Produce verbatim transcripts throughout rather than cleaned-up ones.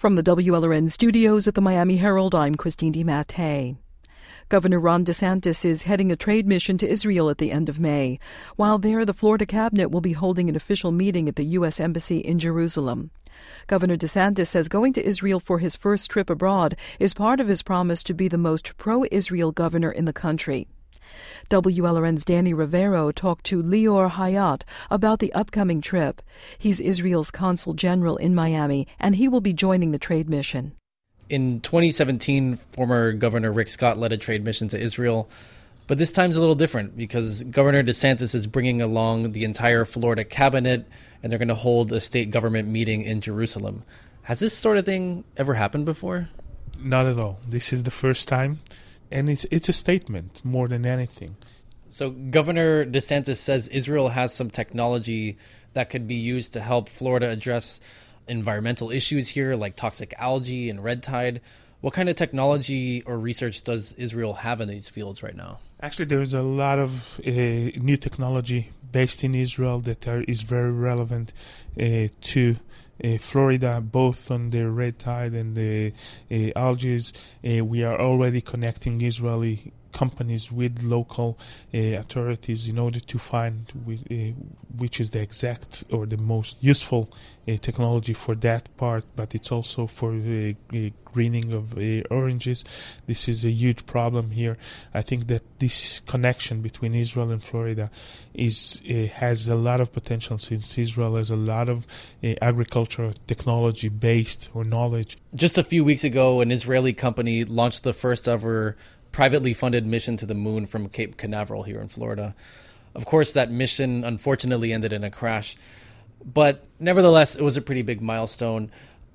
From the W L R N studios at the Miami Herald, I'm Christine DiMattei. Governor Ron DeSantis is heading a trade mission to Israel at the end of May. While there, the Florida cabinet will be holding an official meeting at the U S Embassy in Jerusalem. Governor DeSantis says going to Israel for his first trip abroad is part of his promise to be the most pro-Israel governor in the country. W L R N's Danny Rivero talked to Lior Hayat about the upcoming trip. He's Israel's consul general in Miami, and he will be joining the trade mission. In twenty seventeen, former Governor Rick Scott led a trade mission to Israel. But this time's a little different because Governor DeSantis is bringing along the entire Florida cabinet, and they're going to hold a state government meeting in Jerusalem. Has this sort of thing ever happened before? Not at all. This is the first time, and it's, it's a statement more than anything. So Governor DeSantis says Israel has some technology that could be used to help Florida address environmental issues here, like toxic algae and red tide. What kind of technology or research does Israel have in these fields right now? Actually, there's a lot of uh, new technology based in Israel that are, is very relevant uh, to uh, Florida, both on the red tide and the uh, algae. Uh, we are already connecting Israeli companies with local uh, authorities in order to find which, uh, which is the exact or the most useful uh, technology for that part, but it's also for uh, uh, greening of uh, oranges. This is a huge problem here. I think that this connection between Israel and Florida is uh, has a lot of potential, since Israel has a lot of uh, agricultural technology based or knowledge. Just a few weeks ago, an Israeli company launched the first ever privately funded mission to the moon from Cape Canaveral here in Florida. Of course, that mission unfortunately ended in a crash, but nevertheless, it was a pretty big milestone.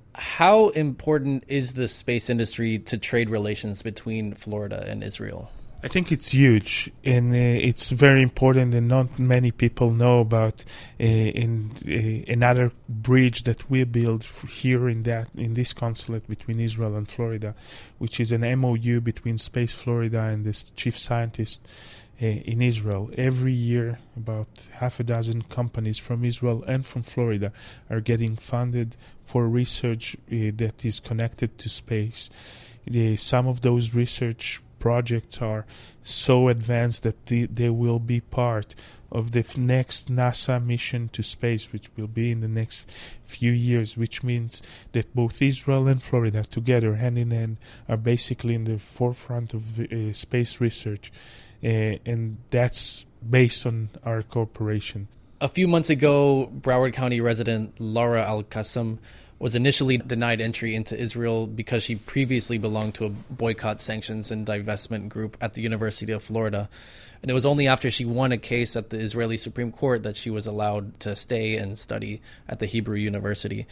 How important is the space industry to trade relations between Florida and Israel? I think it's huge, and uh, it's very important, and not many people know about uh, in, uh, another bridge that we built here in that in this consulate between Israel and Florida, which is an M O U between Space Florida and the chief scientist uh, in Israel. Every year, about half a dozen companies from Israel and from Florida are getting funded for research uh, that is connected to space. Uh, some of those research projects are so advanced that they, they will be part of the f- next NASA mission to space, which will be in the next few years, which means that both Israel and Florida together, hand in hand, are basically in the forefront of uh, space research, uh, and that's based on our cooperation. A few months ago, Broward County resident Laura Al-Qassam was initially denied entry into Israel because she previously belonged to a boycott, sanctions, and divestment group at the University of Florida. And it was only after she won a case at the Israeli Supreme Court that she was allowed to stay and study at the Hebrew University.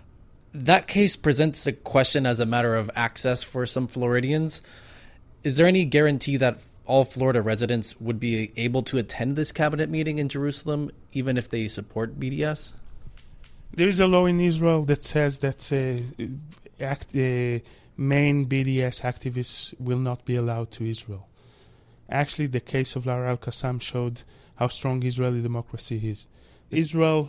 That case presents a question as a matter of access for some Floridians. Is there any guarantee that all Florida residents would be able to attend this cabinet meeting in Jerusalem, even if they support B D S? There is a law in Israel that says that uh, act, uh, main B D S activists will not be allowed to Israel. Actually, the case of Lara Al-Qassam showed how strong Israeli democracy is. Israel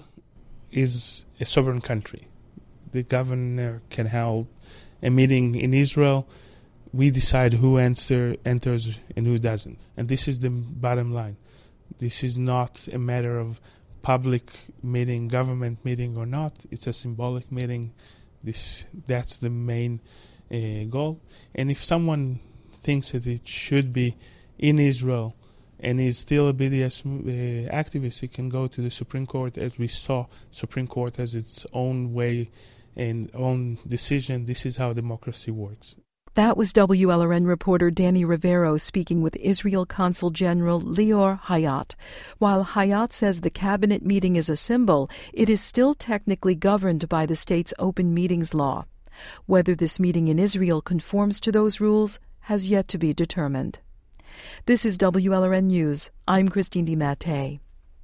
is a sovereign country. The governor can hold a meeting in Israel. We decide who enter, enters and who doesn't. And this is the bottom line. This is not a matter of public meeting, government meeting or not. It's a symbolic meeting. This that's the main uh, goal. And if someone thinks that it should be in Israel and is still a B D S uh, activist, he can go to the Supreme Court. As we saw, Supreme Court has its own way and own decision. This is how democracy works. That was W L R N reporter Danny Rivero speaking with Israel Consul General Lior Hayat. While Hayat says the cabinet meeting is a symbol, it is still technically governed by the state's open meetings law. Whether this meeting in Israel conforms to those rules has yet to be determined. This is W L R N News. I'm Christine DiMattei.